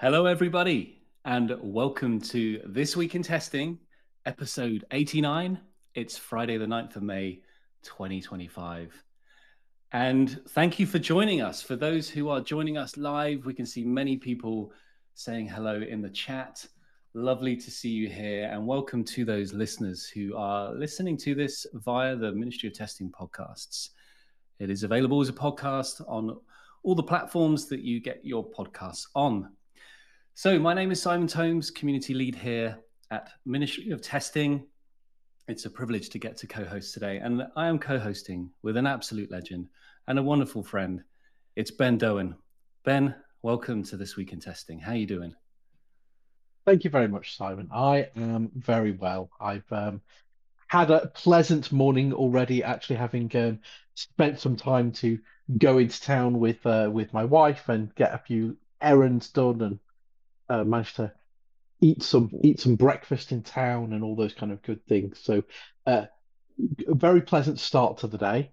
Hello, everybody, and welcome to This Week in Testing, episode 89. It's Friday, the 9th of May, 2025. And thank you for joining us. For those who are joining us live, we can see many people saying hello in the chat. Lovely to see you here. And welcome to those listeners who are listening to this via the Ministry of Testing podcasts. It is available as a podcast on all the platforms that you get your podcasts on. So my name is Simon Tomes, community lead here at Ministry of Testing. It's a privilege to get to co-host today, and I am co-hosting with an absolute legend and a wonderful friend. It's Ben Doan. Ben, welcome to This Week in Testing. How are you doing? Thank you very much, Simon. I am very well. I've had a pleasant morning already, actually having spent some time to go into town with my wife and get a few errands done and managed to eat some breakfast in town and all those kind of good things. So uh, a very pleasant start to the day.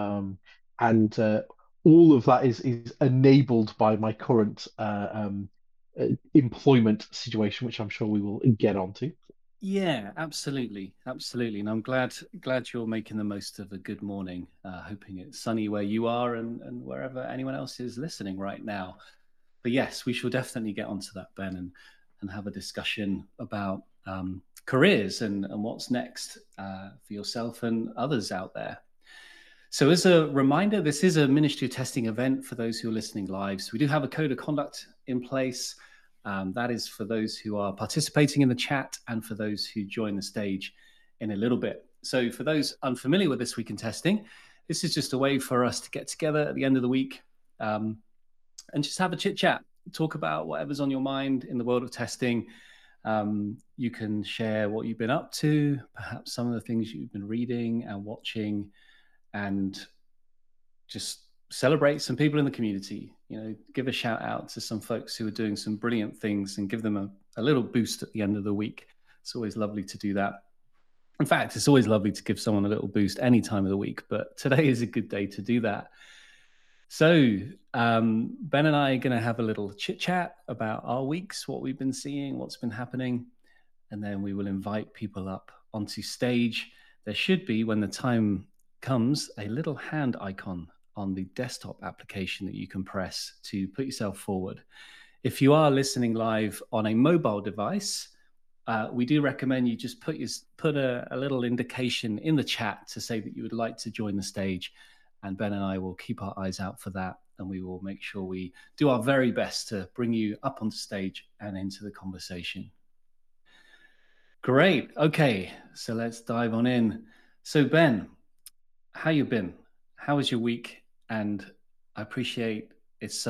And all of that is enabled by my current employment situation, which I'm sure we will get onto. Yeah, absolutely, absolutely. And I'm glad you're making the most of a good morning. Hoping it's sunny where you are and wherever anyone else is listening right now. But yes, we shall definitely get onto that, Ben, and have a discussion about careers and what's next for yourself and others out there. So, as a reminder, this is a Ministry of Testing event for those who are listening live. So, we do have a code of conduct in place. That is for those who are participating in the chat and for those who join the stage in a little bit. So, for those unfamiliar with This Week in Testing, this is just a way for us to get together at the end of the week and just have a chit chat, talk about whatever's on your mind in the world of testing. You can share what you've been up to, perhaps some of the things you've been reading and watching, and just celebrate some people in the community. Give a shout out to some folks who are doing some brilliant things and give them a little boost at the end of the week. It's always lovely to do that. In fact, it's always lovely to give someone a little boost any time of the week, but today is a good day to do that. So, Ben and I are going to have a little chit chat about our weeks, what we've been seeing, what's been happening, and then we will invite people up onto stage. There should be, when the time comes, a little hand icon on the desktop application that you can press to put yourself forward. If you are listening live on a mobile device, we do recommend you just put a little indication in the chat to say that you would like to join the stage. And Ben and I will keep our eyes out for that. And we will make sure we do our very best to bring you up onto stage and into the conversation. Great. Okay. So let's dive on in. So, Ben, how you been? How was your week? And I appreciate it's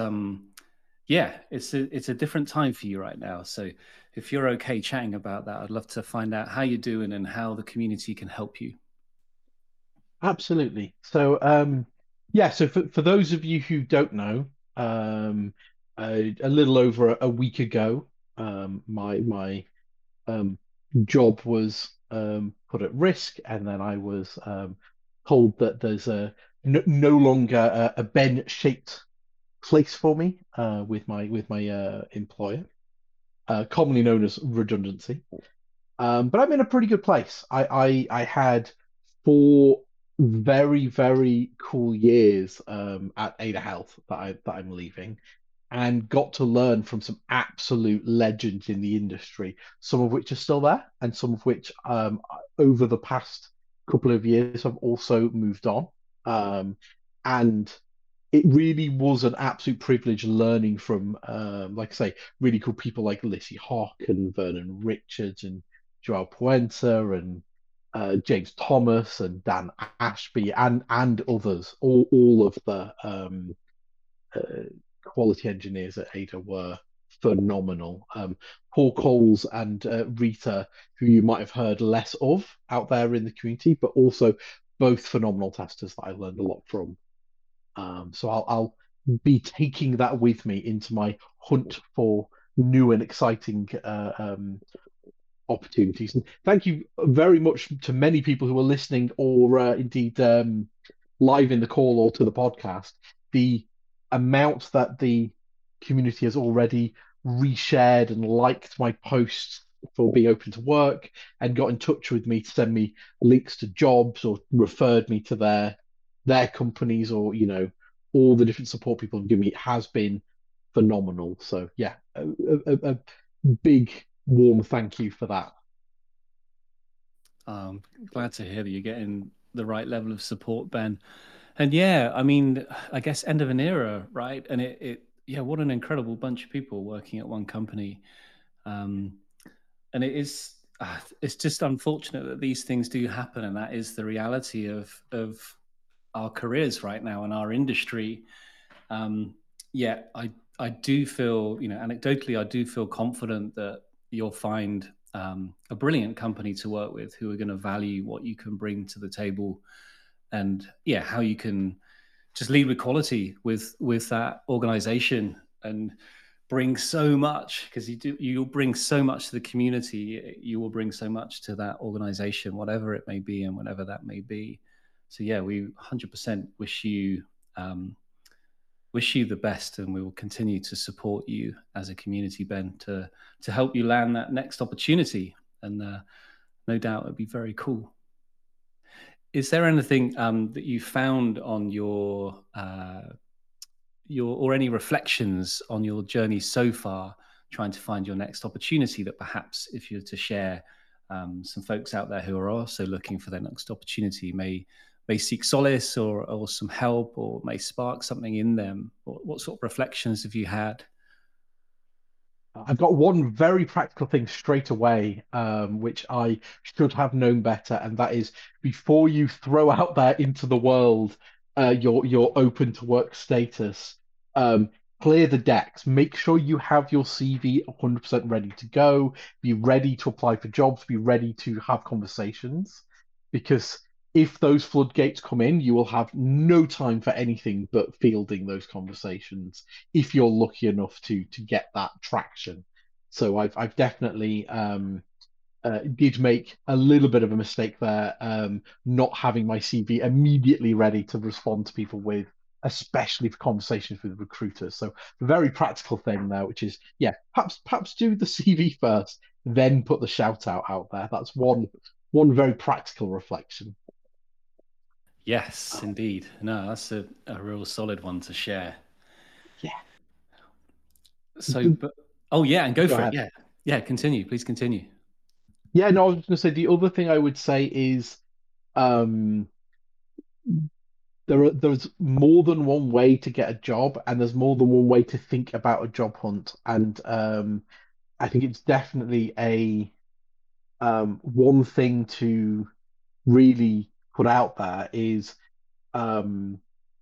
it's a different time for you right now. So if you're okay chatting about that, I'd love to find out how you're doing and how the community can help you. Absolutely. So, yeah, so for those of you who don't know, a little over a week ago, my um, job was put at risk, and then I was told that there's no longer a Ben-shaped place for me with my employer, commonly known as redundancy. But I'm in a pretty good place. I had 4 very cool years at Ada Health that I'm leaving, and got to learn from some absolute legends in the industry. Some of which are still there, and some of which over the past couple of years have also moved on. And it really was an absolute privilege learning from, like I say, really cool people like Lissy Hawk and Vernon Richards and Joao Puente and James Thomas and Dan Ashby and others. All of the uh, quality engineers at Ada were phenomenal. Paul Coles and Rita, who you might have heard less of out there in the community, but also both phenomenal testers that I learned a lot from. So I'll be taking that with me into my hunt for new and exciting opportunities. And thank you very much to many people who are listening or indeed live in the call or to the podcast. The amount that the community has already reshared and liked my posts for being open to work and got in touch with me to send me links to jobs or referred me to their companies, or all the different support people have given me has been phenomenal. So yeah, a big warm thank you for that. Glad to hear that you're getting the right level of support, Ben. And yeah, I mean, I guess end of an era, right? And yeah, what an incredible bunch of people working at one company. Um, and it's just unfortunate that these things do happen, and that is the reality of our careers right now in our industry. Um, yeah, I do feel, anecdotally, I do feel confident that you'll find a brilliant company to work with who are going to value what you can bring to the table, and yeah, how you can just lead with quality with that organization and bring so much, because you'll bring so much to the community, you will bring so much to that organization, whatever it may be and whatever that may be. So yeah, we 100% wish you the best, and we will continue to support you as a community, Ben, to help you land that next opportunity. And no doubt it'd be very cool. Is there anything that you found on your or any reflections on your journey so far, trying to find your next opportunity, that perhaps if you're to share, some folks out there who are also looking for their next opportunity may seek solace or some help, or may spark something in them? What sort of reflections have you had? I've got one very practical thing straight away, which I should have known better, and that is before you throw out there into the world your open to work status, um, clear the decks. Make sure you have your CV 100% ready to go. Be ready to apply for jobs. Be ready to have conversations, because if those floodgates come in, you will have no time for anything but fielding those conversations if you're lucky enough to get that traction. So I've definitely did make a little bit of a mistake there, not having my CV immediately ready to respond to people with, especially for conversations with recruiters. So a very practical thing there, which is yeah, perhaps do the CV first, then put the shout out there. That's one very practical reflection. Yes, indeed. No, that's a real solid one to share. Yeah. So, but oh yeah, and go Go for it. ahead. Yeah, yeah. Continue, please continue. Yeah, no, I was going to say the other thing I would say is um, there's more than one way to get a job, and there's more than one way to think about a job hunt. And I think it's definitely a one thing to really put out there is um,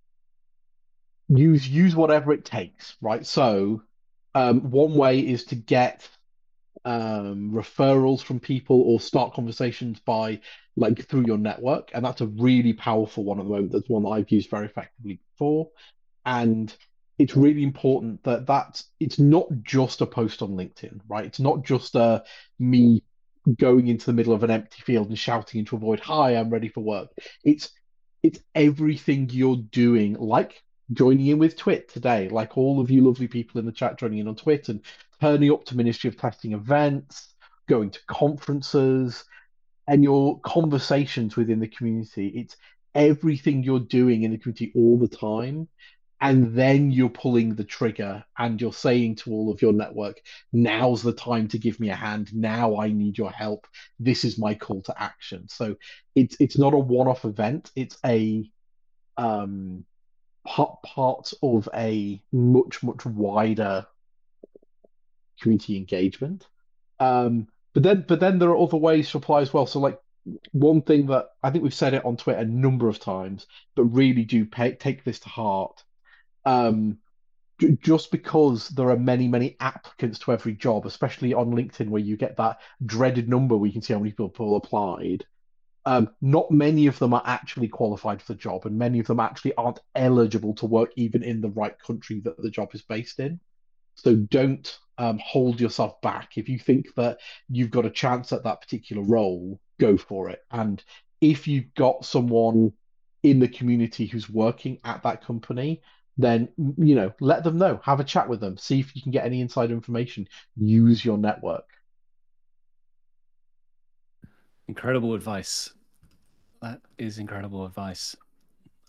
use whatever it takes, right? So one way is to get referrals from people or start conversations by like through your network, and that's a really powerful one at the moment. That's one that I've used very effectively before, and it's really important that it's not just a post on LinkedIn, right? It's not just me going into the middle of an empty field and shouting into a void, "Hi, I'm ready for work." It's it's everything you're doing, like joining in with Twit today, like all of you lovely people in the chat joining in on Twit and turning up to Ministry of Testing events, going to conferences, and your conversations within the community. It's everything you're doing in the community all the time. And then you're pulling the trigger and you're saying to all of your network, now's the time to give me a hand. Now I need your help. This is my call to action. So it's not a one-off event. It's a part of a much wider community engagement. But then there are other ways to apply as well. So like one thing that I think we've said it on Twitter a number of times, but really do take this to heart. Um, just because there are many applicants to every job, especially on LinkedIn, where you get that dreaded number where you can see how many people applied. Not many of them are actually qualified for the job, and many of them actually aren't eligible to work even in the right country that the job is based in. So don't hold yourself back. If you think that you've got a chance at that particular role, go for it. And if you've got someone in the community who's working at that company, then let them know, have a chat with them, see if you can get any inside information, use your network. Incredible advice. That is incredible advice. I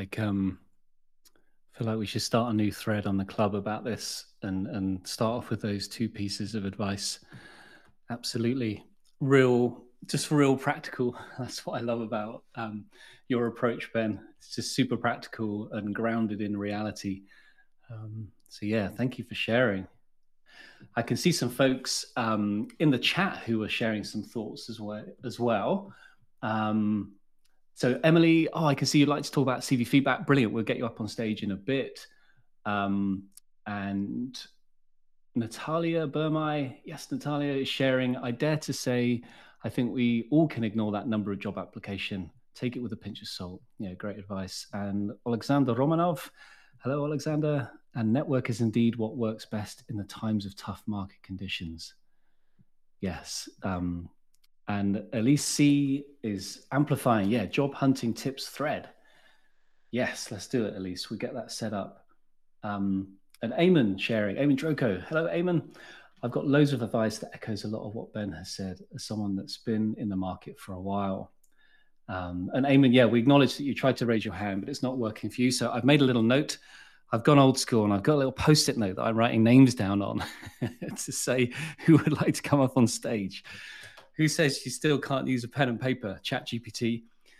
feel like we should start a new thread on the club about this and start off with those two pieces of advice. Absolutely. Just real practical. That's what I love about your approach, Ben. It's just super practical and grounded in reality. So yeah, thank you for sharing. I can see some folks in the chat who are sharing some thoughts as well. So Emily, I can see you'd like to talk about CV feedback. Brilliant. We'll get you up on stage in a bit. And Natalia Burmai, yes, Natalia is sharing. I dare to say, I think we all can ignore that number of job application. Take it with a pinch of salt. Yeah, great advice. And Alexander Romanov, hello, Alexander. And network is indeed what works best in the times of tough market conditions. Yes. And Elise C is amplifying. Yeah, job hunting tips thread. Yes, let's do it, Elise. We get that set up. And Eamon sharing. Eamon Droko. Hello, Eamon. I've got loads of advice that echoes a lot of what Ben has said as someone that's been in the market for a while. And Eamon, yeah, we acknowledge that you tried to raise your hand, but it's not working for you. So I've made a little note. I've gone old school and I've got a little post-it note that I'm writing names down on to say who would like to come up on stage. Who says you still can't use a pen and paper? ChatGPT.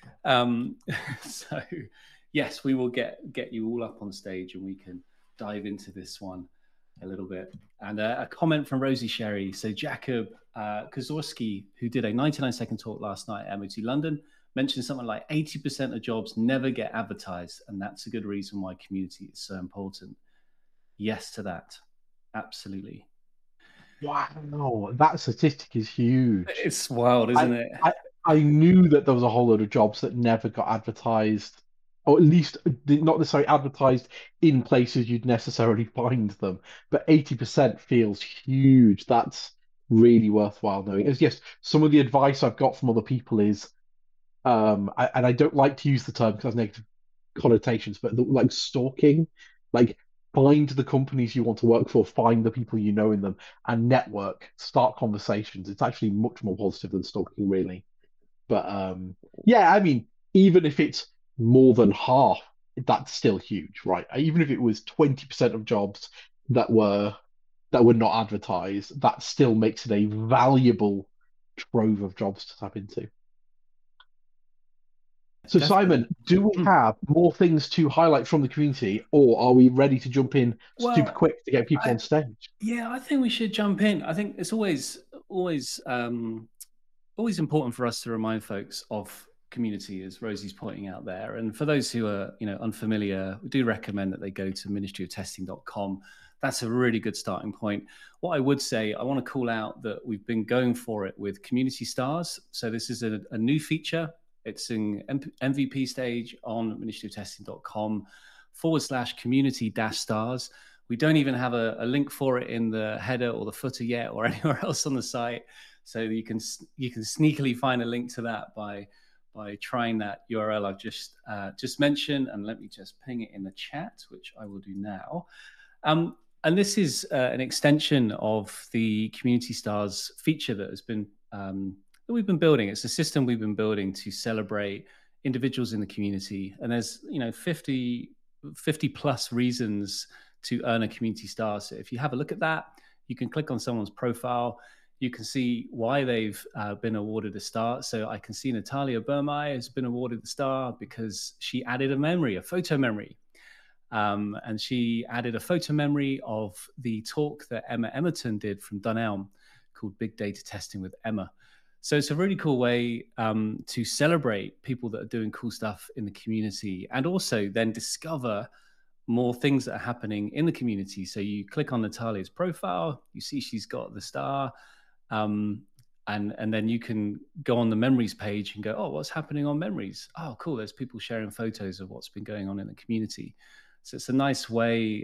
So yes, we will get you all up on stage and we can dive into this one a little bit. And a comment from Rosie Sherry. So Jakub Kozorski, who did a 99-second talk last night at MOT London, mentioned something like 80% of jobs never get advertised. And that's a good reason why community is so important. Yes to that. Absolutely. Wow, that statistic is huge. It's wild, isn't it? I knew that there was a whole load of jobs that never got advertised, or at least not necessarily advertised in places you'd necessarily find them. But 80% feels huge. That's really worthwhile knowing. As yes, some of the advice I've got from other people is, and I don't like to use the term because it has negative connotations, but like stalking, like find the companies you want to work for, find the people you know in them, and network, start conversations. It's actually much more positive than stalking, really. But yeah, I mean, even if it's more than half, that's still huge, right? Even if it was 20% of jobs that were not advertised, that still makes it a valuable trove of jobs to tap into. So, Definitely. Simon, do we have more things to highlight from the community, or are we ready to jump in super Well, quick to get people on stage? yeah, I think we should jump in. I think it's always important for us to remind folks of community, as Rosie's pointing out there. And for those who are unfamiliar, we do recommend that they go to ministryoftesting.com. That's a really good starting point. What I would say, I want to call out that we've been going for it with community stars. So this is a new feature. It's in MVP stage on ministryoftesting.com/community-stars. We don't even have a link for it in the header or the footer yet or anywhere else on the site. So you can sneakily find a link to that by trying that URL I've just mentioned. And let me just ping it in the chat, which I will do now. And this is an extension of the Community Stars feature that has been that we've been building. It's a system we've been building to celebrate individuals in the community. And there's 50 plus reasons to earn a Community Star. So if you have a look at that, you can click on someone's profile. You can see why they've been awarded a star. So I can see Natalia Burmai has been awarded the star because she added a photo memory. And she added a photo memory of the talk that Emma Emerton did from Dunelm called Big Data Testing with Emma. So it's a really cool way to celebrate people that are doing cool stuff in the community and also then discover more things that are happening in the community. So you click on Natalia's profile, you see she's got the star, and then you can go on the memories page and go, oh, what's happening on memories? Oh, cool. There's people sharing photos of what's been going on in the community. So it's a nice way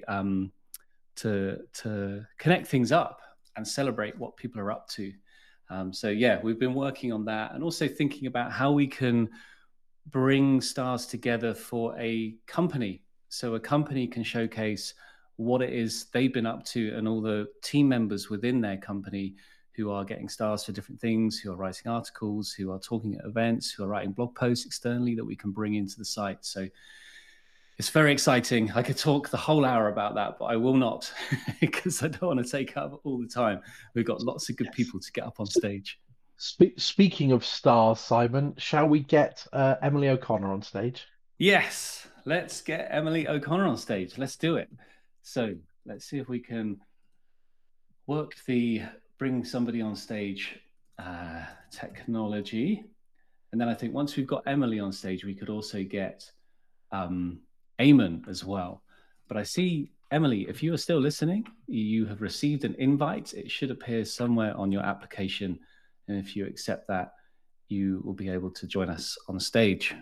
to connect things up and celebrate what people are up to. So yeah, we've been working on that and also thinking about how we can bring stars together for a company. so a company can showcase what it is they've been up to and all the team members within their company who are getting stars for different things, who are writing articles, who are talking at events, who are writing blog posts externally that we can bring into the site. So it's very exciting. I could talk the whole hour about that, but I will not because I don't want to take up all the time. We've got lots of good people to get up on stage. Speaking of stars, Simon, shall we get Emily O'Connor on stage? Yes, let's get Emily O'Connor on stage. Let's do it. So let's see if we can work the bring somebody on stage technology. And then I think once we've got Emily on stage, we could also get Eamon as well. But I see, Emily, if you are still listening, you have received an invite. It should appear somewhere on your application. And if you accept that, you will be able to join us on stage.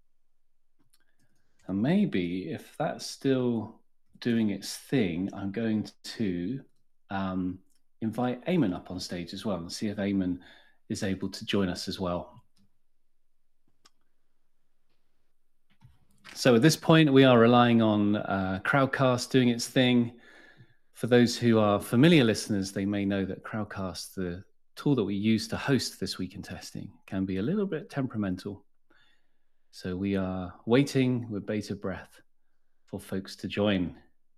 And maybe if that's still doing its thing, I'm going to invite Eamon up on stage as well and see if Eamon is able to join us as well. So at this point, we are relying on Crowdcast doing its thing. For those who are familiar listeners, they may know that Crowdcast, the tool that we use to host This Week in Testing, can be a little bit temperamental. So we are waiting with bated breath for folks to join.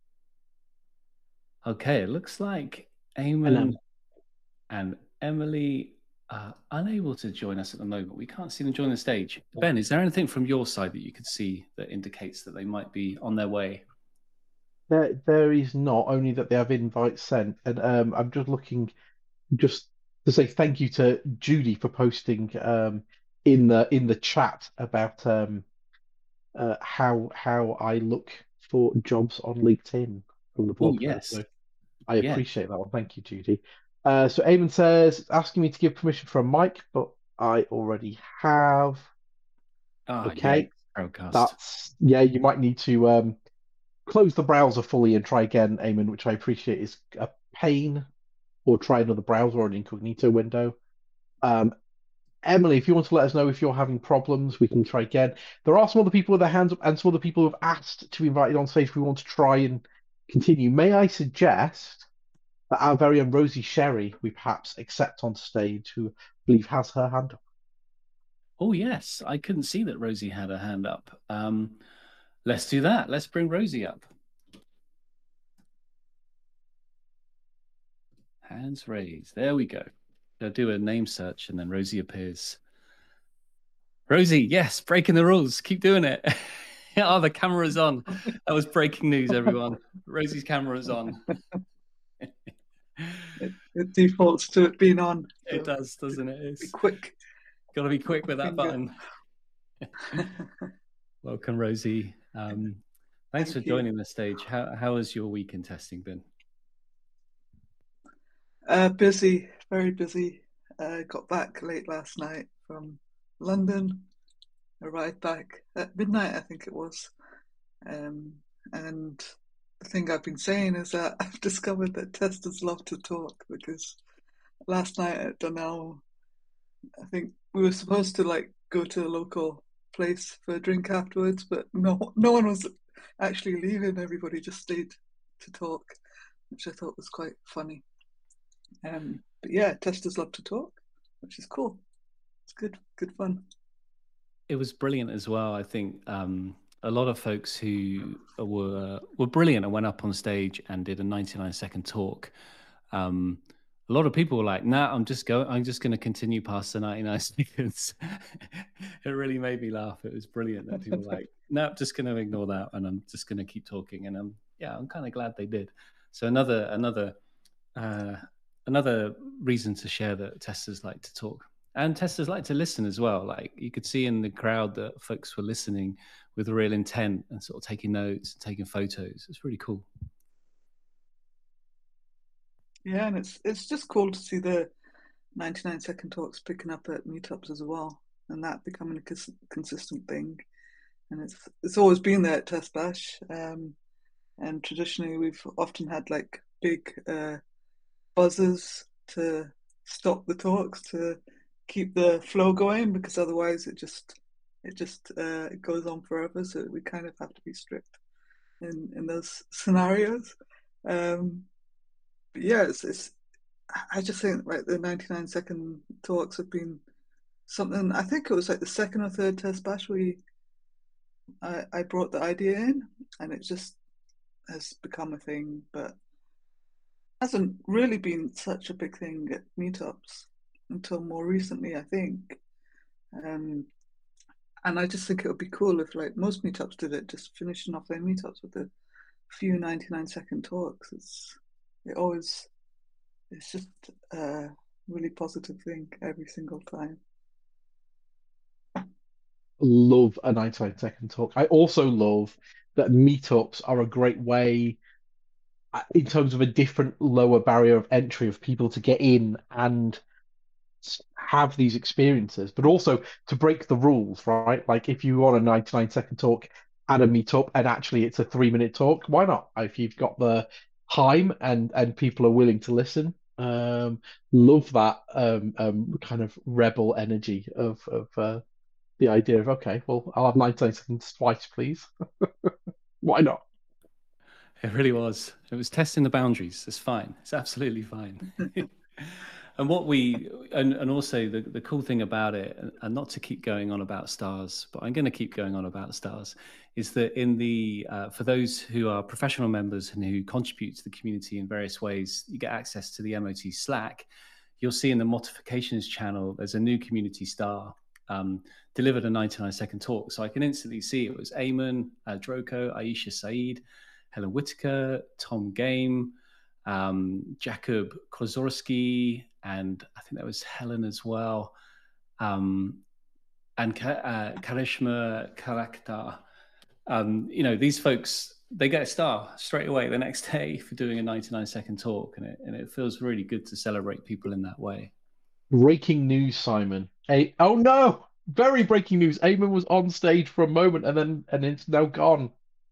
Okay, it looks like Eamon and Emily are unable to join us at the moment. We can't see them join the stage. Ben, is there anything from your side that you could see that indicates that they might be on their way? There is not, only that they have invites sent. And I'm just looking just to say thank you to Judy for posting in the chat about how I look for jobs on LinkedIn from the Oh, blog post. yes. So I Yeah. appreciate that one. Thank you, Judy. So Eamon says asking me to give permission for a mic, but I already have. Okay, yeah, Crowdcast. that's you might need to close the browser fully and try again, Eamon, which I appreciate is a pain, or try another browser or an incognito window. Emily, if you want to let us know if you're having problems, we can try again. There are some other people with their hands up and some other people who have asked to be invited on stage if we want to try and continue. May I suggest that our very own Rosie Sherry we perhaps accept on stage, who I believe has her hand up? Oh, yes. I couldn't see that Rosie had her hand up. Let's do that. Let's bring Rosie up. Hands raised. There we go. I'll do a name search and then Rosie appears. Rosie, yes, breaking the rules. Keep doing it. Oh, the camera's on. That was breaking news, everyone. Rosie's camera's on. It defaults to it being on. So it does, doesn't it? It's quick. Got to be quick with that button. Welcome, Rosie. Thanks for joining the stage. How has your week in testing been? Busy, very busy. Got back late last night from London. Arrived back at midnight, I think it was. And the thing I've been saying is that I've discovered that testers love to talk, because last night at Donnell, I think we were supposed to go to a local place for a drink afterwards, but no one was actually leaving. Everybody just stayed to talk, which I thought was quite funny. But yeah, testers love to talk, which is cool. It's good fun. It was brilliant as well. I think a lot of folks who were brilliant and went up on stage and did a 99-second talk. A lot of people were like, "Nah, I'm just going to continue past the 99 seconds." It really made me laugh. It was brilliant that people were like, "No, I'm just going to ignore that and I'm just going to keep talking." And I'm kind of glad they did. So another reason to share that testers like to talk. And testers like to listen as well. Like you could see in the crowd that folks were listening with real intent and sort of taking notes and taking photos. It's really cool. Yeah, and it's just cool to see the 99-second talks picking up at meetups as well, and that becoming a consistent thing. And it's always been there at Test Bash. And traditionally, we've often had big buzzers to stop the talks to keep the flow going, because otherwise it goes on forever. So we kind of have to be strict. in those scenarios. But yeah, it's I just think like the 99-second talks have been something. I think it was like the second or third test bash I brought the idea in, and it just has become a thing, but hasn't really been such a big thing at meetups until more recently, I think. Um, and I just think it would be cool if like most meetups did it, just finishing off their meetups with a few 99-second talks. It's just a really positive thing every single time. Love a 99-second talk. I also love that meetups are a great way, in terms of a different lower barrier of entry of people to get in and have these experiences, but also to break the rules, right? Like if you want a 99-second talk at a meetup and actually it's a 3-minute talk, why not? If you've got the time and people are willing to listen. Love that kind of rebel energy of the idea of, okay, well, I'll have 99 seconds twice, please. Why not? It really was. It was testing the boundaries. It's fine. It's absolutely fine. And what we and also the cool thing about it, and not to keep going on about stars, but I'm going to keep going on about stars, is that in the for those who are professional members and who contribute to the community in various ways, you get access to the MOT Slack. You'll see in the modifications channel, there's a new community star delivered a 99-second talk. So I can instantly see it was Eamon, Droko, Aisha Saeed, Helen Whitaker, Tom Game, Jakub Klozorski, and I think that was Helen as well, and Karishma Karaktar. These folks, they get a star straight away the next day for doing a 99-second talk, and it feels really good to celebrate people in that way. Breaking news, Simon. Oh no! Very breaking news. Eamon was on stage for a moment and it's now gone.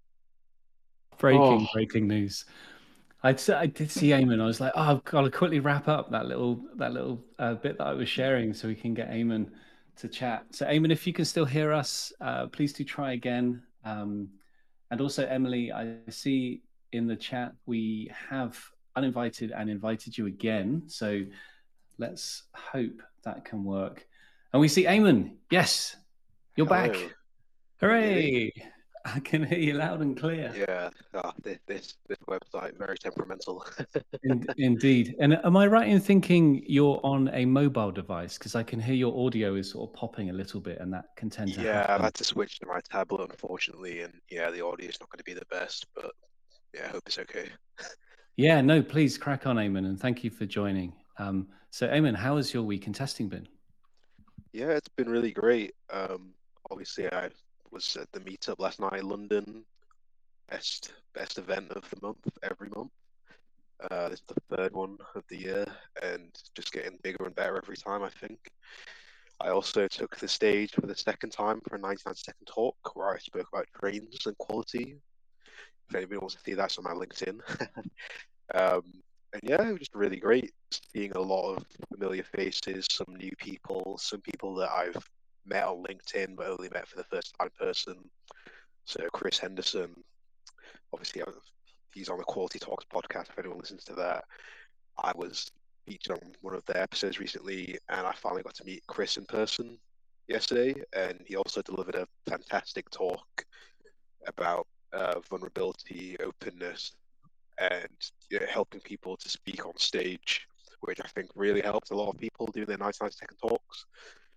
Breaking news. I did see Eamon. I was like, oh, I've got to quickly wrap up that little bit that I was sharing so we can get Eamon to chat. So Eamon, if you can still hear us, please do try again. And also Emily, I see in the chat we have uninvited and invited you again. So let's hope that can work. And we see Eamon. Yes, you're Hello. back. Hooray! I can hear you loud and clear. Yeah, this website, very temperamental. Indeed. And am I right in thinking you're on a mobile device? Because I can hear your audio is sort of popping a little bit, and that can tend to Yeah, happen. I've had to switch to my tablet, unfortunately, and yeah, the audio is not going to be the best, but yeah, I hope it's okay. Yeah, no, please crack on, Eamon, and thank you for joining. So, Eamon, how has your week in testing been? Yeah, it's been really great. Obviously, I was at the meetup last night in London. Best event of the month, every month. This is the third one of the year, and just getting bigger and better every time, I think. I also took the stage for the second time for a 99-second talk where I spoke about trains and quality. If anybody wants to see that, it's on my LinkedIn. And yeah, it was just really great seeing a lot of familiar faces, some new people, some people that I've met on LinkedIn but only met for the first time in person. So Chris Henderson, obviously he's on the Quality Talks podcast, if anyone listens to that. I was featured on one of their episodes recently, and I finally got to meet Chris in person yesterday, and he also delivered a fantastic talk about vulnerability, openness, and helping people to speak on stage, which I think really helped a lot of people doing their 99-second talks.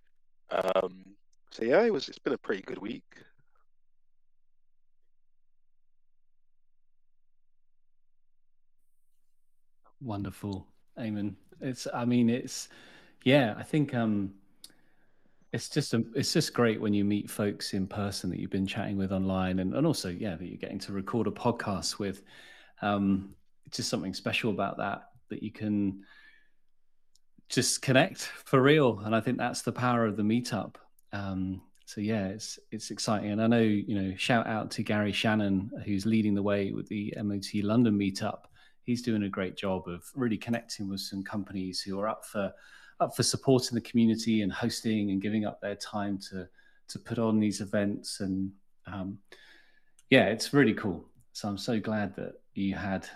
So yeah, it's been a pretty good week. Wonderful, Eamon. I think it's just great when you meet folks in person that you've been chatting with online, and also that you're getting to record a podcast with. It's just something special about that you can just connect for real, and I think that's the power of the meetup. So yeah, it's exciting, and I know shout out to Gary Shannon, who's leading the way with the MOT London meetup. He's doing a great job of really connecting with some companies who are up for supporting the community and hosting and giving up their time to put on these events, and it's really cool. So I'm so glad that you had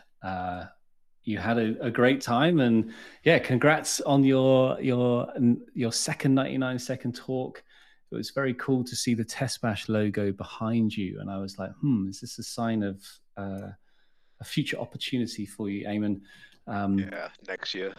a great time, and yeah, congrats on your second 99-second talk. It was very cool to see the Test Bash logo behind you, and I was like, is this a sign of a future opportunity for you, Eamon? Yeah, next year.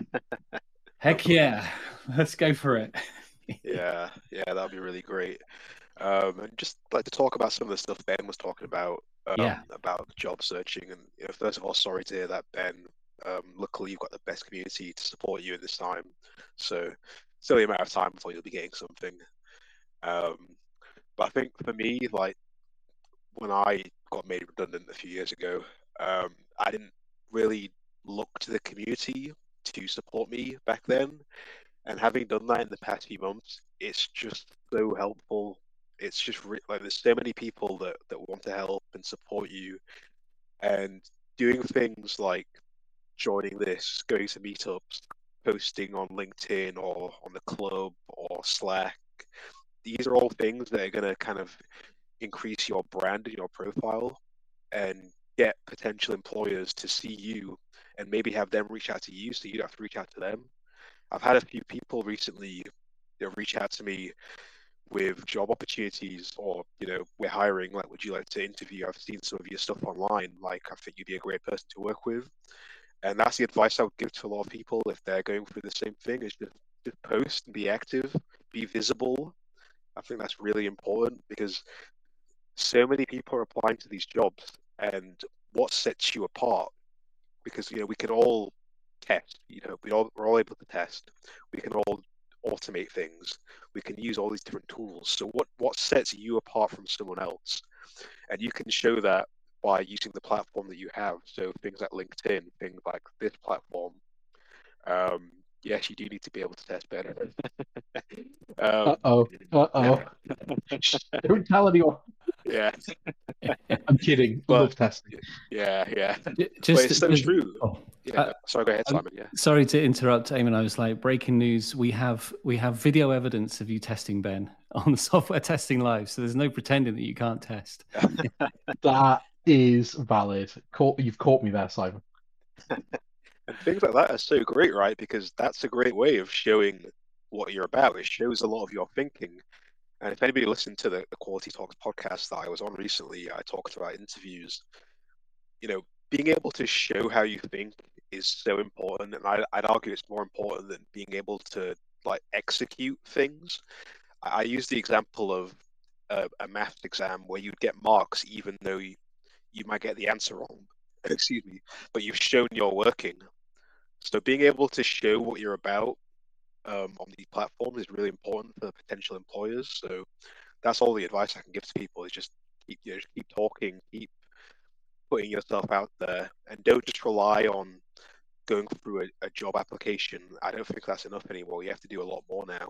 Heck yeah, let's go for it. Yeah, that'd be really great. And just like to talk about some of the stuff Ben was talking about, about job searching. And first of all, sorry to hear that, Ben. Luckily, you've got the best community to support you in this time. So it's only a matter of time before you'll be getting something. But I think for me, like when I got made redundant a few years ago, I didn't really look to the community to support me back then. And having done that in the past few months, it's just so helpful. It's just like there's so many people that want to help and support you, and doing things like joining this, going to meetups, posting on LinkedIn or on the club or Slack. These are all things that are going to kind of increase your brand and your profile and get potential employers to see you and maybe have them reach out to you so you don't have to reach out to them. I've had a few people recently reach out to me with job opportunities, or we're hiring, like, would you like to interview? I've seen some of your stuff online, like, I think you'd be a great person to work with. And that's the advice I would give to a lot of people if they're going through the same thing, is just post and be active, be visible. I think that's really important because so many people are applying to these jobs, and what sets you apart, because we can all test, we're all able to test, we can all automate things, we can use all these different tools. So what sets you apart from someone else? And you can show that by using the platform that you have. So things like LinkedIn, things like this platform. Yes, you do need to be able to test better. Don't tell anyone. Yeah. I'm kidding. I love testing. Yeah. But it's so true. Sorry, go ahead, Simon. Yeah. Sorry to interrupt, Eamon. I was like, breaking news. We have video evidence of you testing Ben on Software Testing Live. So there's no pretending that you can't test. That is valid. You've caught me there, Simon. And things like that are so great, right? Because that's a great way of showing what you're about. It shows a lot of your thinking. And if anybody listened to the Quality Talks podcast that I was on recently, I talked about interviews. Being able to show how you think is so important, and I'd argue it's more important than being able to like execute things. I use the example of a math exam where you'd get marks even though you might get the answer wrong. Excuse me, but you've shown you're working. So being able to show what you're about on these platforms is really important for potential employers. So that's all the advice I can give to people, is just keep talking, keep putting yourself out there, and don't just rely on going through a job application. I don't think that's enough anymore. You have to do a lot more now.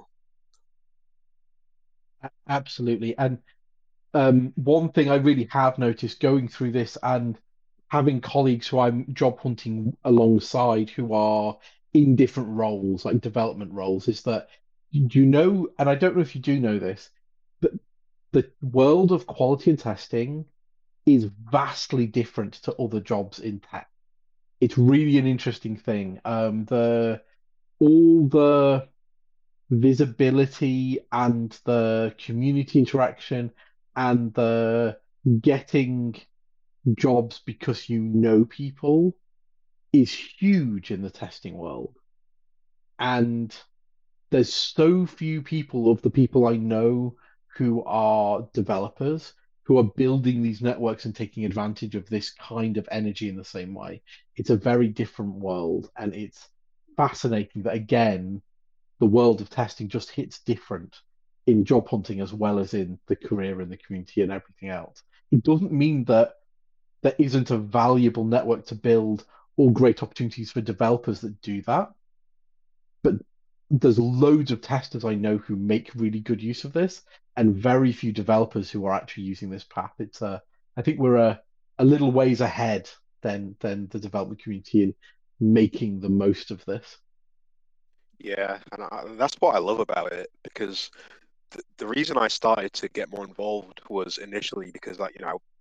Absolutely. And one thing I really have noticed going through this and having colleagues who I'm job hunting alongside who are in different roles, like development roles, is that and I don't know if you do know this, but the world of quality and testing is vastly different to other jobs in tech. It's really an interesting thing. All the visibility and the community interaction and the getting jobs because you know people is huge in the testing world. And there's so few people of the people I know who are developers who are building these networks and taking advantage of this kind of energy in the same way. It's a very different world, and it's fascinating that again the world of testing just hits different in job hunting as well as in the career and the community and everything else. It doesn't mean that there isn't a valuable network to build or great opportunities for developers that do that. But there's loads of testers I know who make really good use of this, and very few developers who are actually using this path. I think we're a little ways ahead than the development community in making the most of this. Yeah, and that's what I love about it, because the reason I started to get more involved was initially because, like,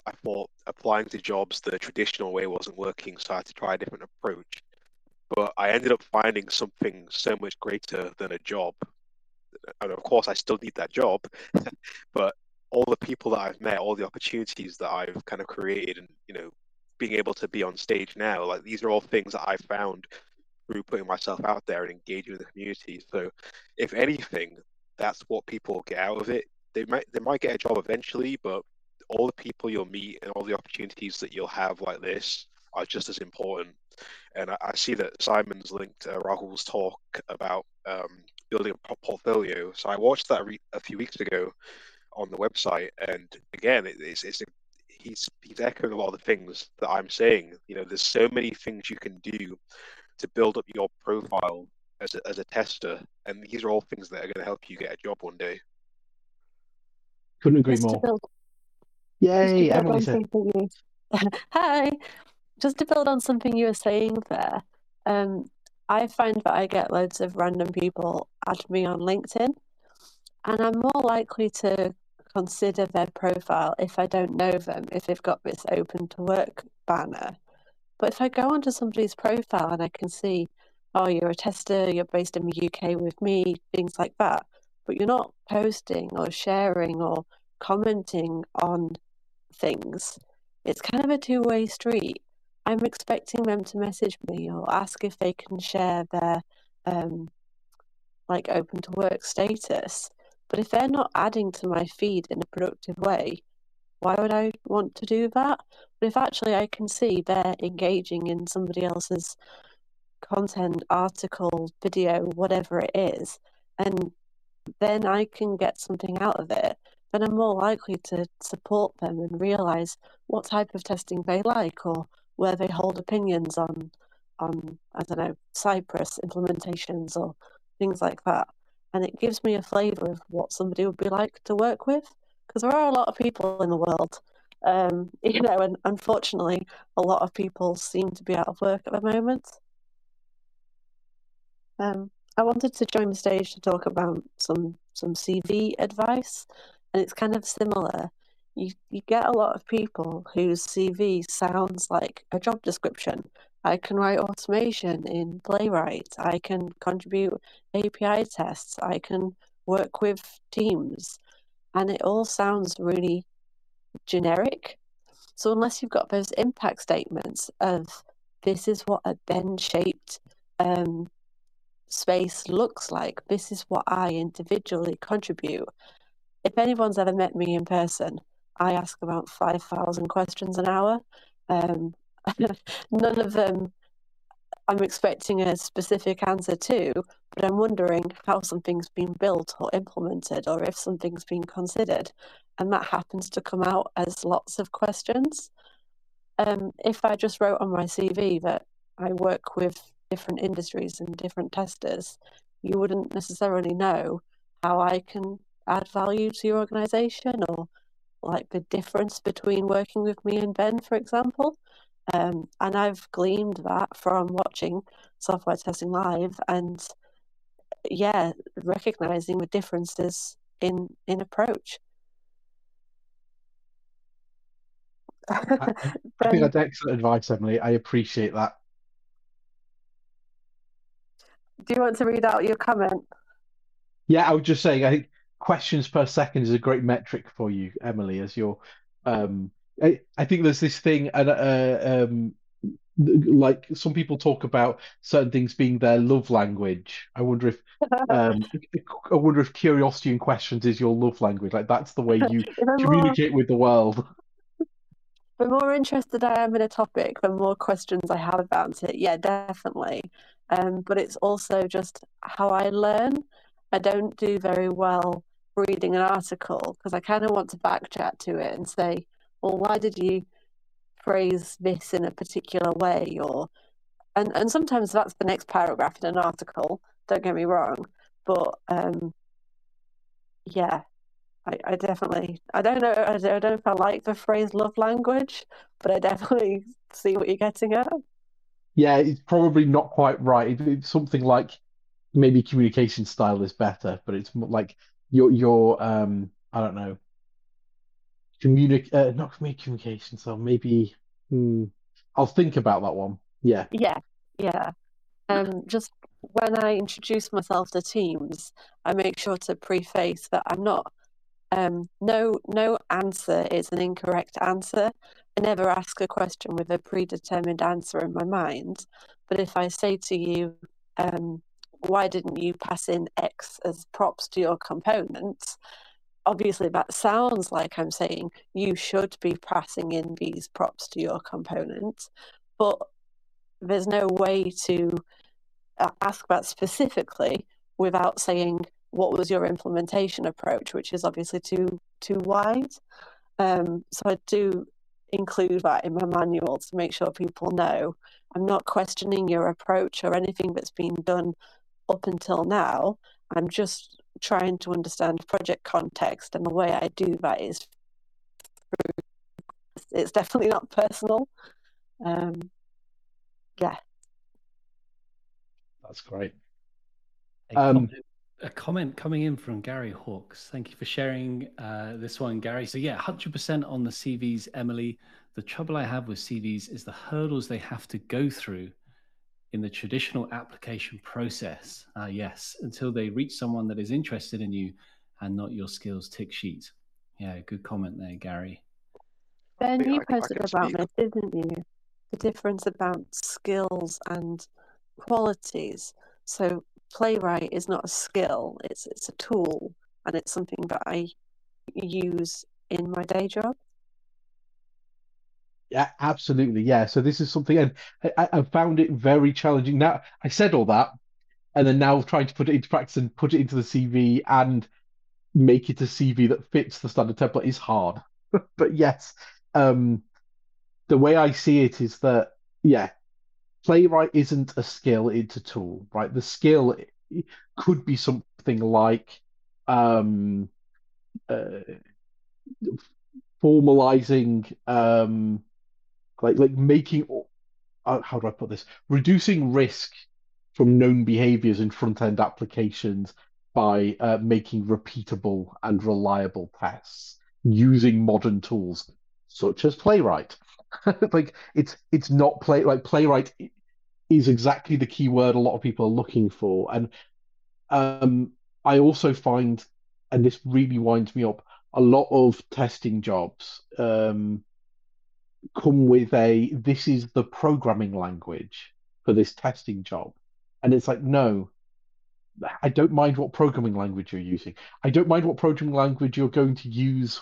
I thought applying to jobs the traditional way wasn't working, so I had to try a different approach. But I ended up finding something so much greater than a job. And of course, I still need that job, but all the people that I've met, all the opportunities that I've kind of created, and being able to be on stage now, like these are all things that I found through putting myself out there and engaging with the community. So, if anything, that's what people get out of it. They might get a job eventually, but all the people you'll meet and all the opportunities that you'll have like this are just as important. And I see that Simon's linked Rahul's talk about building a portfolio. So I watched that a few weeks ago on the website, and again, he's echoing a lot of the things that I'm saying. There's so many things you can do to build up your profile as a tester, and these are all things that are going to help you get a job one day. Couldn't agree Just to more. build, Yay, just to build Emily on said. something you... Hi. Just to build on something you were saying there, I find that I get loads of random people add me on LinkedIn, and I'm more likely to consider their profile if I don't know them, if they've got this open to work banner. But if I go onto somebody's profile and I can see, oh, you're a tester, you're based in the UK with me, things like that, but you're not posting or sharing or commenting on things, it's kind of a two-way street. I'm expecting them to message me or ask if they can share their like open to work status. But if they're not adding to my feed in a productive way, why would I want to do that? But if actually I can see they're engaging in somebody else's content, article, video, whatever it is, and then I can get something out of it, then I'm more likely to support them and realize what type of testing they like or where they hold opinions on I don't know, Cypress implementations or things like that. And it gives me a flavor of what somebody would be like to work with, because there are a lot of people in the world, and unfortunately, a lot of people seem to be out of work at the moment. I wanted to join the stage to talk about some CV advice, and it's kind of similar. You get a lot of people whose CV sounds like a job description. I can write automation in Playwright. I can contribute API tests. I can work with teams, and it all sounds really generic. So unless you've got those impact statements of this is what a Ben-shaped space looks like, this is what I individually contribute. If anyone's ever met me in person, I ask about 5,000 questions an hour. None of them I'm expecting a specific answer to, but I'm wondering how something's been built or implemented or if something's been considered. And that happens to come out as lots of questions. If I just wrote on my CV that I work with different industries and different testers, you wouldn't necessarily know how I can add value to your organization or like the difference between working with me and Ben, for example. And I've gleaned that from watching Software Testing Live and recognizing the differences in approach. I think that's excellent advice, Emily. I appreciate that. Do you want to read out your comment? Yeah, I was just saying, I think questions per second is a great metric for you, Emily, as you're I think there's this thing, and like some people talk about certain things being their love language. I wonder if curiosity and questions is your love language. Like that's the way you communicate with the world. The more interested I am in a topic, the more questions I have about it. Yeah, definitely. But it's also just how I learn. I don't do very well reading an article because I kind of want to backchat to it and say, well, why did you phrase this in a particular way? And sometimes that's the next paragraph in an article, don't get me wrong. But I definitely, I don't know if I like the phrase love language, but I definitely see what you're getting at. Yeah, it's probably not quite right. It's something like maybe communication style is better, but it's like your I don't know. not communication. So maybe I'll think about that one. Yeah. Yeah. Just when I introduce myself to teams, I make sure to preface that I'm not. No answer is an incorrect answer. I never ask a question with a predetermined answer in my mind. But if I say to you, why didn't you pass in X as props to your components? Obviously, that sounds like I'm saying you should be passing in these props to your components, but there's no way to ask that specifically without saying what was your implementation approach, which is obviously too wide. So I do include that in my manual to make sure people know I'm not questioning your approach or anything that's been done up until now. I'm just trying to understand project context, and the way I do that is it's definitely not personal. Yeah. That's great. A comment coming in from Gary Hawks. Thank you for sharing this one, Gary. So yeah, 100% on the CVs, Emily. The trouble I have with CVs is the hurdles they have to go through in the traditional application process. Yes, until they reach someone that is interested in you and not your skills tick sheet. Yeah, good comment there, Gary. Ben, you posted about this, didn't you? The difference about skills and qualities. So Playwright is not a skill, it's a tool, and it's something that I use in my day job. Yeah, absolutely. Yeah. So this is something, and I found it very challenging. Now, I said all that, and then now trying to put it into practice and put it into the CV and make it a CV that fits the standard template is hard. But yes, the way I see it is that, yeah, Playwright isn't a skill, it's a tool, right? The skill could be something like formalizing, like making, how do I put this? Reducing risk from known behaviors in front-end applications by making repeatable and reliable tests using modern tools such as Playwright. Like it's not Playwright is exactly the key word a lot of people are looking for. And I also find, and this really winds me up, a lot of testing jobs come with this is the programming language for this testing job. And it's like, no, I don't mind what programming language you're using. I don't mind what programming language you're going to use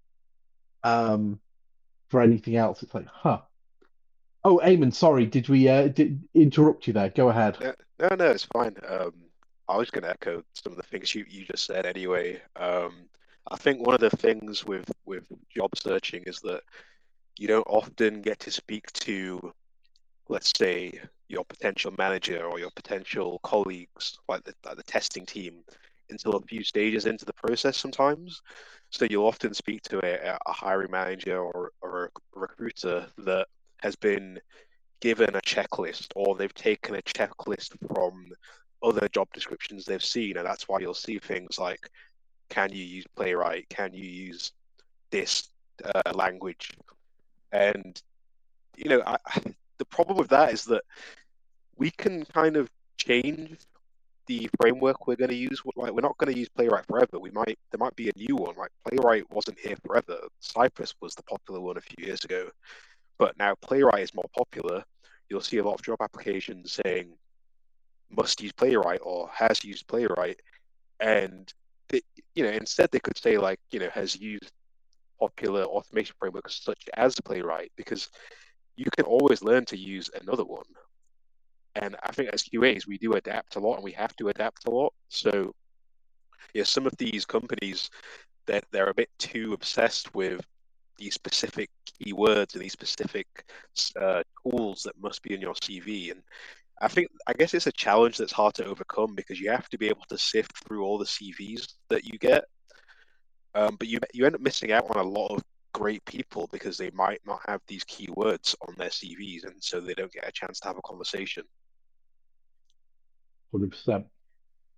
for anything else. It's like, huh. Oh, Eamon, sorry, did we interrupt you there? Go ahead. No, it's fine. I was going to echo some of the things you just said anyway. I think one of the things with job searching is that you don't often get to speak to, let's say, your potential manager or your potential colleagues, like the testing team, until a few stages into the process sometimes. So you'll often speak to a hiring manager or a recruiter that has been given a checklist, or they've taken a checklist from other job descriptions they've seen, and that's why you'll see things like, can you use Playwright? Can you use this language? And the problem with that is that we can kind of change the framework we're going to use. Like, we're not going to use Playwright forever. There might be a new one. Like, Playwright wasn't here forever. Cypress was the popular one a few years ago, but now Playwright is more popular. You'll see a lot of job applications saying must use Playwright or has used Playwright, and instead they could say, like, has used popular automation frameworks such as Playwright, because you can always learn to use another one. And I think as QAs, we do adapt a lot, and we have to adapt a lot. So some of these companies, they're a bit too obsessed with these specific keywords and these specific tools that must be in your CV. And I guess it's a challenge that's hard to overcome, because you have to be able to sift through all the CVs that you get. But you end up missing out on a lot of great people because they might not have these keywords on their CVs, and so they don't get a chance to have a conversation. 100%.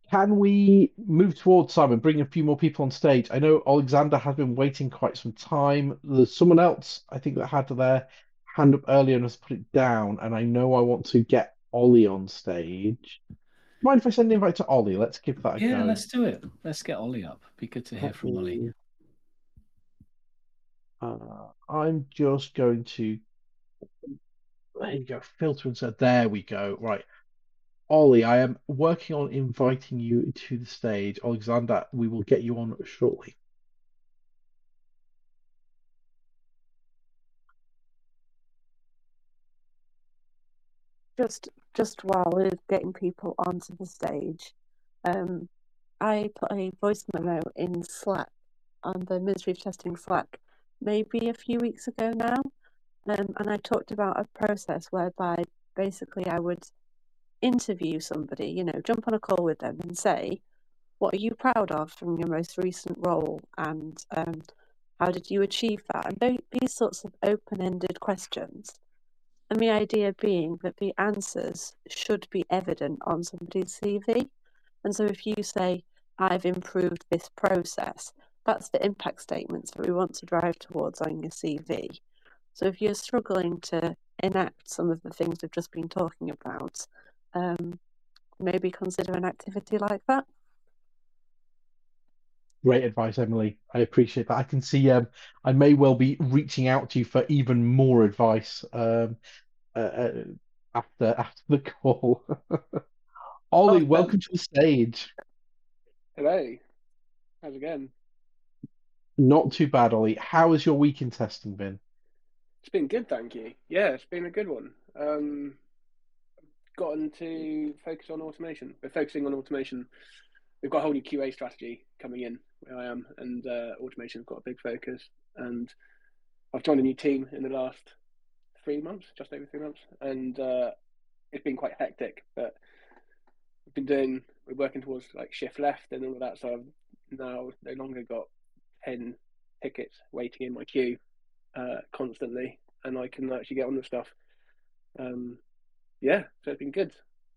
Can we move towards Simon, bring a few more people on stage? I know Alexander has been waiting quite some time. There's someone else, I think, that had their hand up earlier and has put it down. And I know I want to get Ollie on stage. Mind if I send an invite to Ollie? Let's give that a Yeah, go. let's do it. Let's get Ollie up. Be good to hear from Ollie. I'm just going to, there you go, filter insert. There we go. Right. Ollie, I am working on inviting you to the stage. Alexander, we will get you on shortly. Just while we're getting people onto the stage, I put a voice memo in Slack on the Ministry of Testing Slack maybe a few weeks ago now, and I talked about a process whereby basically I would interview somebody, jump on a call with them and say, what are you proud of from your most recent role, and how did you achieve that? And these sorts of open-ended questions. And the idea being that the answers should be evident on somebody's CV. And so if you say, I've improved this process, that's the impact statements that we want to drive towards on your CV. So if you're struggling to enact some of the things we've just been talking about, maybe consider an activity like that. Great advice, Emily. I appreciate that. I can see I may well be reaching out to you for even more advice after the call. Ollie, welcome to the stage. Hello. How's it going? Not too bad, Ollie. How has your week in testing been? It's been good, thank you. Yeah, it's been a good one. Gotten to focus on automation. We're focusing on automation. We've got a whole new QA strategy coming in where I am, and automation's got a big focus. And I've joined a new team in the last 3 months, just over 3 months, and it's been quite hectic. But we're working towards like shift left and all of that. So I've now no longer got 10 tickets waiting in my queue constantly, and I can actually get on with stuff. Yeah, so it's been good.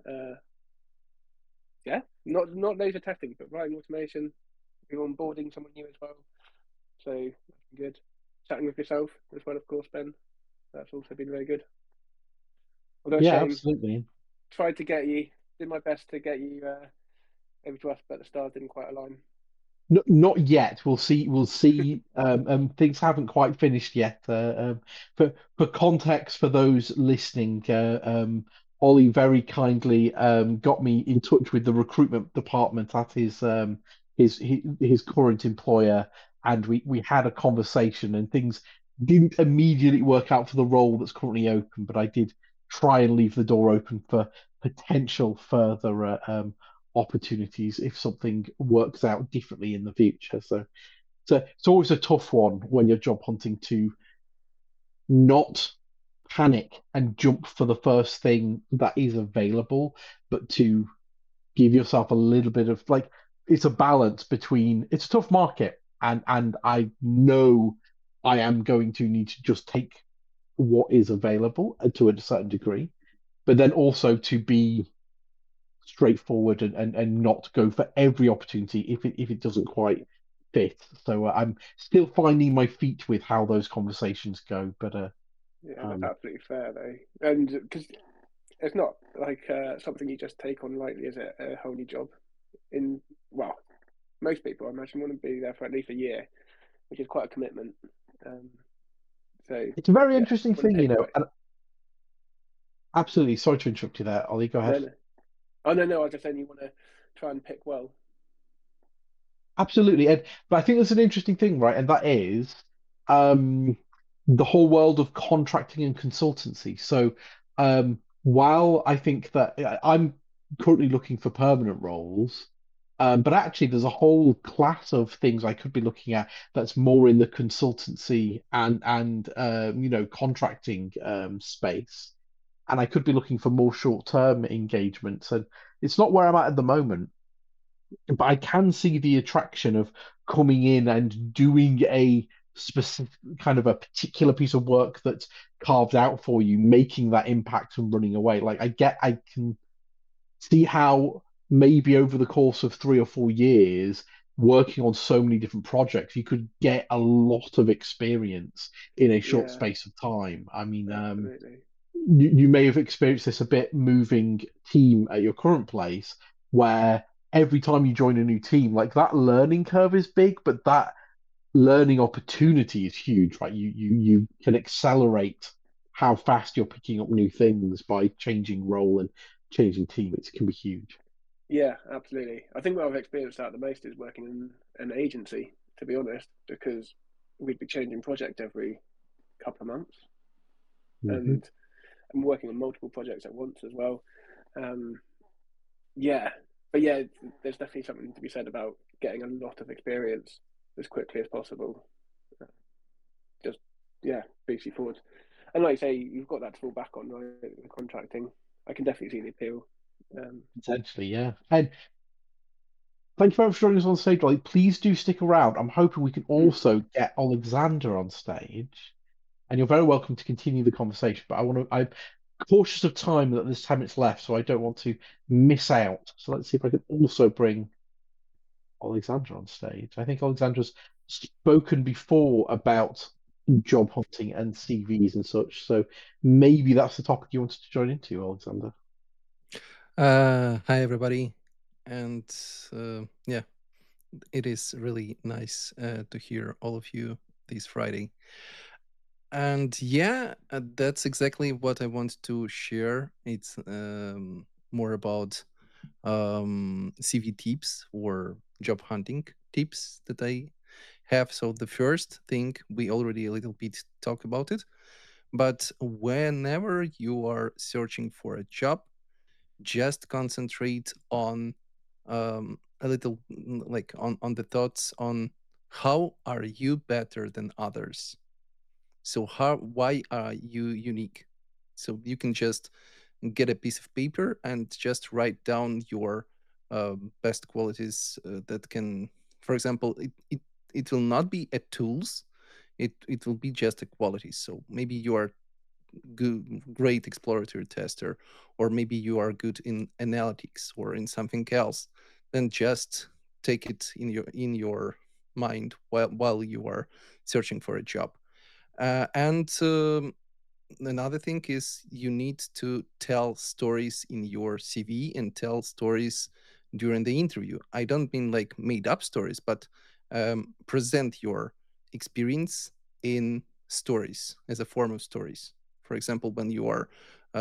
Yeah, not loads of testing, but writing automation. We're onboarding someone new as well, so that's been good. Chatting with yourself as well, of course, Ben. That's also been very good. Although Yeah, shame, absolutely. tried to get you, did my best to get you over to us, but the stars didn't quite align. Not yet. We'll see. We'll see. Things haven't quite finished yet. For context, for those listening, Ollie very kindly got me in touch with the recruitment department at his current employer, and we had a conversation, and things didn't immediately work out for the role that's currently open. But I did try and leave the door open for potential further opportunities if something works out differently in the future. So it's always a tough one when you're job hunting to not panic and jump for the first thing that is available, but to give yourself a little bit of like it's a balance between it's a tough market and I know I am going to need to just take what is available to a certain degree, but then also to be straightforward and not go for every opportunity if it doesn't quite fit. So I'm still finding my feet with how those conversations go. But yeah, that's absolutely fair though, and because it's not like something you just take on lightly, is it? A whole new job. Most people I imagine want to be there for at least a year, which is quite a commitment. So it's a very yeah, interesting thing, and absolutely. Sorry to interrupt you there, Ollie. Go ahead. No. Oh no, I was just saying you want to try and pick well. Absolutely, but I think there's an interesting thing, right? And that is the whole world of contracting and consultancy. So while I think that I'm currently looking for permanent roles, but actually there's a whole class of things I could be looking at that's more in the consultancy and contracting space. And I could be looking for more short-term engagements. And it's not where I'm at the moment, but I can see the attraction of coming in and doing a specific kind of a particular piece of work that's carved out for you, making that impact and running away. Like I can see how maybe over the course of 3 or 4 years, working on so many different projects, you could get a lot of experience in a short Yeah, space of time. I mean, absolutely. you may have experienced this a bit moving team at your current place, where every time you join a new team, like that learning curve is big, but that learning opportunity is huge, right? You can accelerate how fast you're picking up new things by changing role and changing team. It can be huge. Yeah, absolutely. I think where I've experienced that the most is working in an agency, to be honest, because we'd be changing project every couple of months, and I'm working on multiple projects at once as well. Yeah, but yeah, there's definitely something to be said about getting a lot of experience as quickly as possible. Just yeah, boost you forward. And like you say, you've got that to fall back on, right? The contracting, I can definitely see the appeal. Potentially, yeah. And thank you very much for joining us on stage, Ollie. Please do stick around. I'm hoping we can also get Alexander on stage, and you're very welcome to continue the conversation. But I'm cautious of time that there's 10 minutes left, so I don't want to miss out. So let's see if I can also bring Alexander on stage. I think Alexandra's spoken before about job hunting and CVs and such, so maybe that's the topic you wanted to join into, Alexander. Hi everybody, and yeah, it is really nice to hear all of you this Friday. And yeah, that's exactly what I want to share. It's more about CV tips or job hunting tips that I have. So the first thing, we already a little bit talked about it, but whenever you are searching for a job, just concentrate on a little like on the thoughts on how are you better than others. So why are you unique? So you can just get a piece of paper and just write down your best qualities that can, for example, it will not be a tools, it will be just a quality. So maybe you are great exploratory tester, or maybe you are good in analytics or in something else, then just take it in your mind while you are searching for a job. And another thing is you need to tell stories in your CV and tell stories during the interview. I don't mean like made up stories, but present your experience in stories as a form of stories. For example, when you are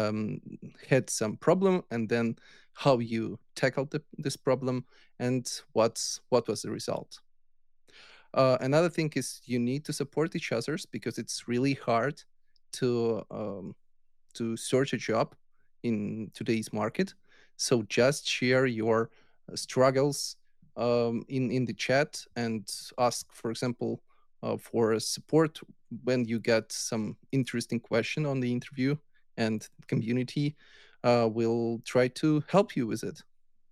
had some problem and then how you tackled this problem and what was the result. Another thing is you need to support each other because it's really hard to search a job in today's market. So just share your struggles in the chat and ask, for example, for support when you get some interesting question on the interview, and the community will try to help you with it.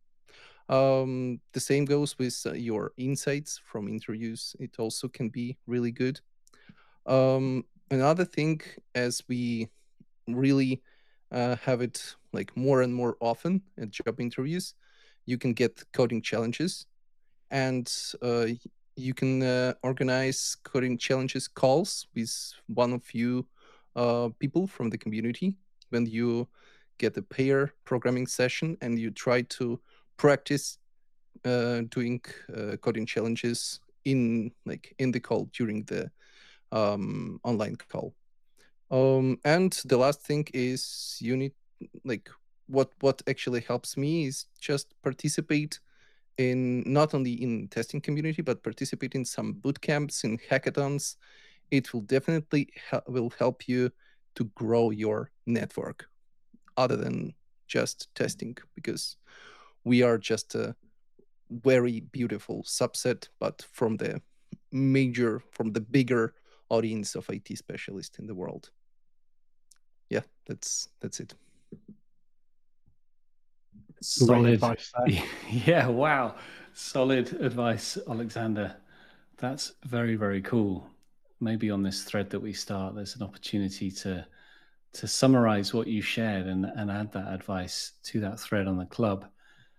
The same goes with your insights from interviews. It also can be really good. Another thing, as we really have it like more and more often at job interviews, you can get coding challenges, and you can organize coding challenges calls with one of you people from the community when you get a pair programming session and you try to practice doing coding challenges in the call during the online call. And the last thing is you need what actually helps me is just participate in not only in testing community but participate in some boot camps, in hackathons. It will definitely will help you to grow your network other than just testing, because we are just a very beautiful subset, but from the bigger audience of IT specialists in the world. Yeah, that's it. Solid advice there. Yeah, wow. Solid advice, Alexander. That's very, very cool. Maybe on this thread that we start, there's an opportunity to summarize what you shared and add that advice to that thread on the club.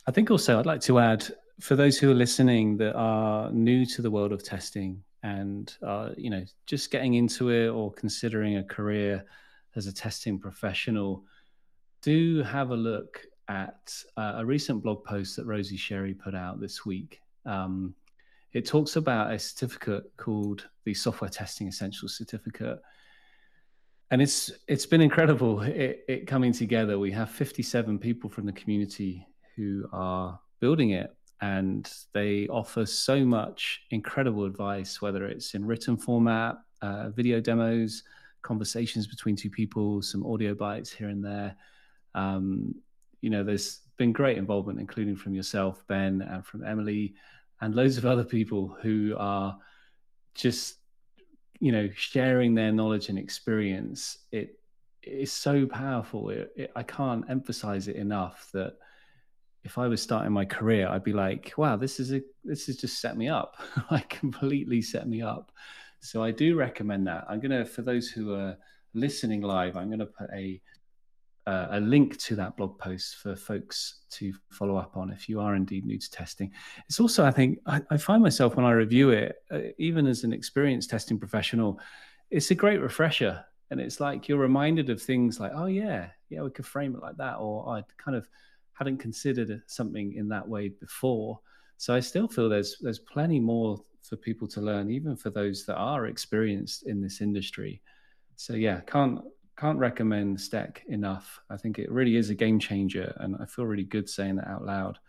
I think also I'd like to add, for those who are listening that are new to the world of testing and are, just getting into it or considering a career as a testing professional, do have a look at a recent blog post that Rosie Sherry put out this week. It talks about a certificate called the Software Testing Essentials Certificate. And it's been incredible it coming together. We have 57 people from the community who are building it, and they offer so much incredible advice, whether it's in written format, video demos, conversations between two people, some audio bites here and there. There's been great involvement, including from yourself, Ben, and from Emily, and loads of other people who are just, sharing their knowledge and experience. It is so powerful. I can't emphasize it enough that if I was starting my career, I'd be like, wow, this has just set me up. Like, completely set me up. So I do recommend that. For those who are listening live, I'm going to put a link to that blog post for folks to follow up on if you are indeed new to testing. It's also, I think, I find myself when I review it, even as an experienced testing professional, it's a great refresher. And it's like you're reminded of things like, oh, yeah, we could frame it like that. Or I kind of hadn't considered something in that way before. So I still feel there's plenty more for people to learn, even for those that are experienced in this industry. So yeah, can't recommend STEC enough. I think it really is a game changer, and I feel really good saying that out loud.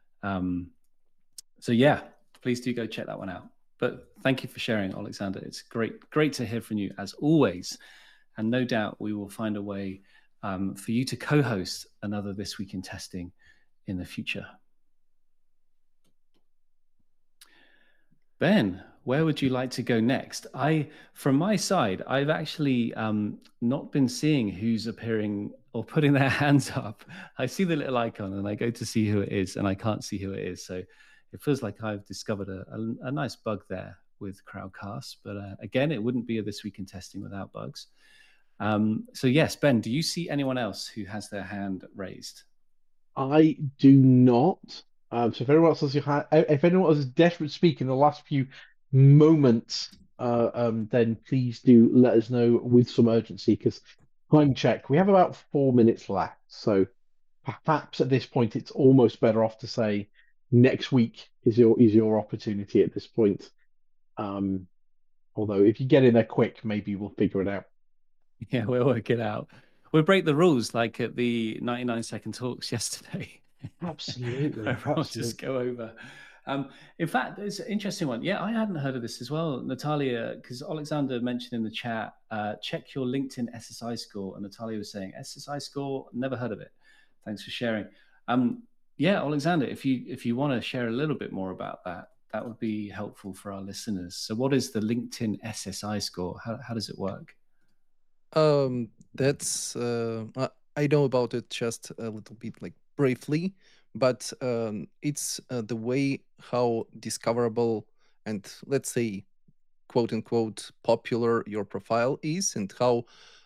So yeah, please do go check that one out. But thank you for sharing, Alexander. It's great to hear from you as always. And no doubt we will find a way for you to co-host another This Week in Testing in the future. Ben, where would you like to go next? From my side, I've actually not been seeing who's appearing or putting their hands up. I see the little icon and I go to see who it is, and I can't see who it is. So it feels like I've discovered a nice bug there with Crowdcast. But again, it wouldn't be a This Week in Testing without bugs. So yes, Ben, do you see anyone else who has their hand raised? I do not. So if anyone else is desperate to speak in the last few moments, then please do let us know with some urgency, because time check, we have about 4 minutes left. So perhaps at this point, it's almost better off to say next week is your opportunity at this point. Although if you get in there quick, maybe we'll figure it out. Yeah, we'll work it out. We'll break the rules like at the 99-second talks yesterday. Absolutely. Everyone just go over. In fact, it's an interesting one. Yeah, I hadn't heard of this as well, Natalia, because Alexander mentioned in the chat, check your LinkedIn SSI score. And Natalia was saying, SSI score, never heard of it. Thanks for sharing. Yeah, Alexander, if you want to share a little bit more about that, that would be helpful for our listeners. So what is the LinkedIn SSI score? How does it work? That's I know about it just a little bit, like briefly, but it's the way how discoverable and, let's say, quote unquote, popular your profile is, and how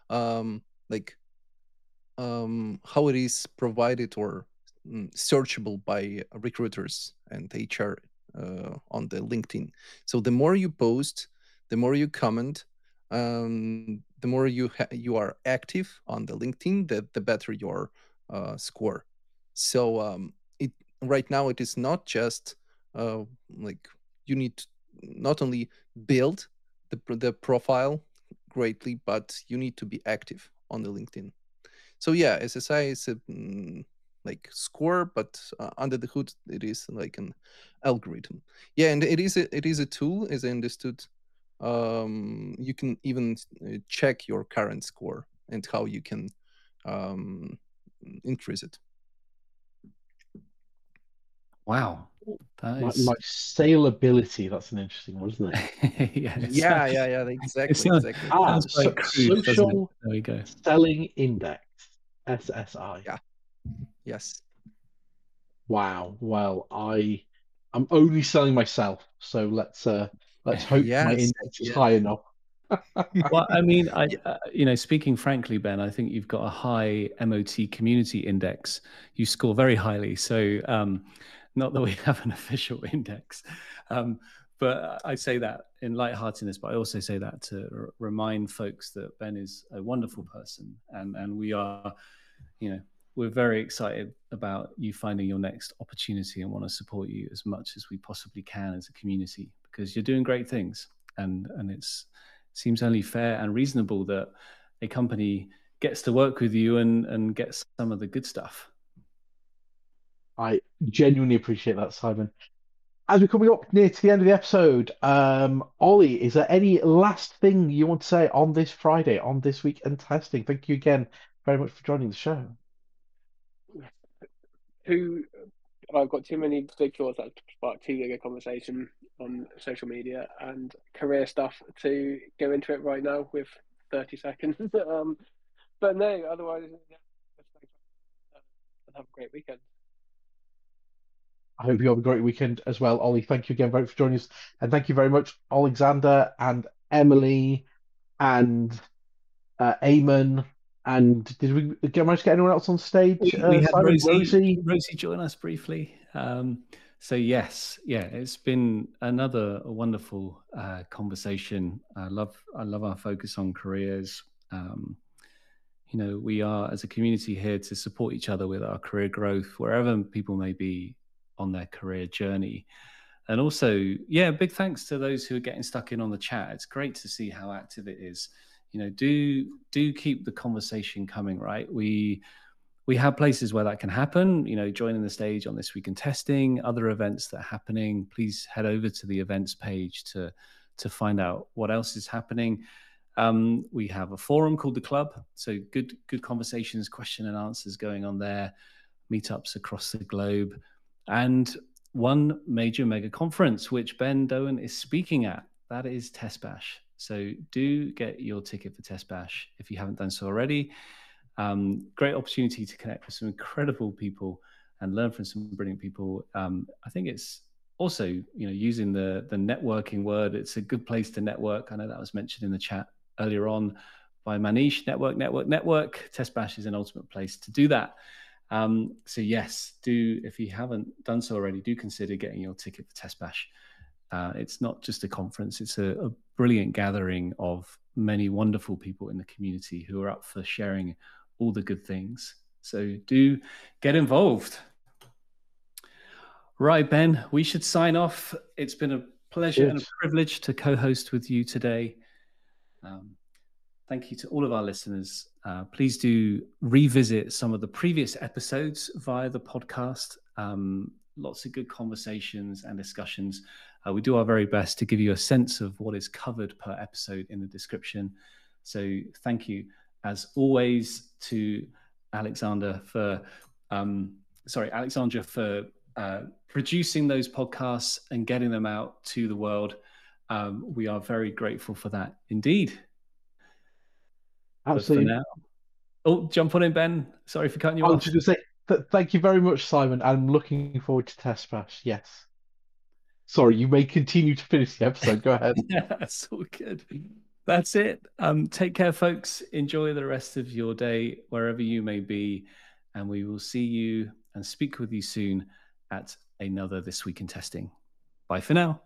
how it is provided or searchable by recruiters and HR on the LinkedIn. So the more you post, the more you comment, the more you are active on the LinkedIn, the better your score. So right now it is not just like you need to not only build the profile greatly, but you need to be active on the LinkedIn. So yeah, SSI is a like score, but under the hood it is like an algorithm. Yeah, and it is a tool, as I understood. You can even check your current score and how you can increase it. Wow. My saleability, that's an interesting one, isn't it? yeah, exactly. Social there we go. Selling Index, SSI. Yeah. Yes. Wow. Well, I'm only selling myself, so let's hope my index is high enough. Well, I mean, speaking frankly, Ben, I think you've got a high MOT community index. You score very highly. So, not that we have an official index, but I say that in lightheartedness, but I also say that to remind folks that Ben is a wonderful person, and we are, we're very excited about you finding your next opportunity and want to support you as much as we possibly can as a community, because you're doing great things, and it's seems only fair and reasonable that a company gets to work with you and gets some of the good stuff. I genuinely appreciate that, Simon. As we're coming up near to the end of the episode, Ollie, is there any last thing you want to say on this Friday, on This Week in Testing? Thank you again very much for joining the show. I've got too many big thoughts that spark too big a conversation on social media and career stuff to go into it right now with 30 seconds. But no, otherwise, have a great weekend. I hope you have a great weekend as well, Ollie. Thank you again very much for joining us. And thank you very much, Alexander and Emily and Eamon. And did we manage to get anyone else on stage? We had Simon, Rosie join us briefly. So yes, it's been another wonderful conversation. I love our focus on careers. We are, as a community, here to support each other with our career growth, wherever people may be on their career journey. And also, big thanks to those who are getting stuck in on the chat. It's great to see how active it is. Do keep the conversation coming, right? We have places where that can happen, joining the stage on This Week in Testing, other events that are happening. Please head over to the events page to find out what else is happening. We have a forum called The Club. So good conversations, question and answers going on there, meetups across the globe, and one major mega conference, which Ben Doan is speaking at. That is Test Bash. So do get your ticket for Test Bash if you haven't done so already. Great opportunity to connect with some incredible people and learn from some brilliant people. I think it's also, using the networking word, it's a good place to network. I know that was mentioned in the chat earlier on by Manish. Network. Test Bash is an ultimate place to do that. So yes, if you haven't done so already, do consider getting your ticket for Test Bash. It's not just a conference, it's a brilliant gathering of many wonderful people in the community who are up for sharing all the good things. So do get involved. Right, Ben, we should sign off. It's been a pleasure and a privilege to co-host with you today. Thank you to all of our listeners. Please do revisit some of the previous episodes via the podcast. Lots of good conversations and discussions. We do our very best to give you a sense of what is covered per episode in the description. So thank you, as always, to Alexandra for producing those podcasts and getting them out to the world. We are very grateful for that indeed. Absolutely. But for now, jump on in, Ben. Sorry for cutting you off. I was just going to say, thank you very much, Simon. I'm looking forward to Test Bash. Yes. Sorry, you may continue to finish the episode. Go ahead. That's all good. That's it. Take care, folks. Enjoy the rest of your day, wherever you may be. And we will see you and speak with you soon at another This Week in Testing. Bye for now.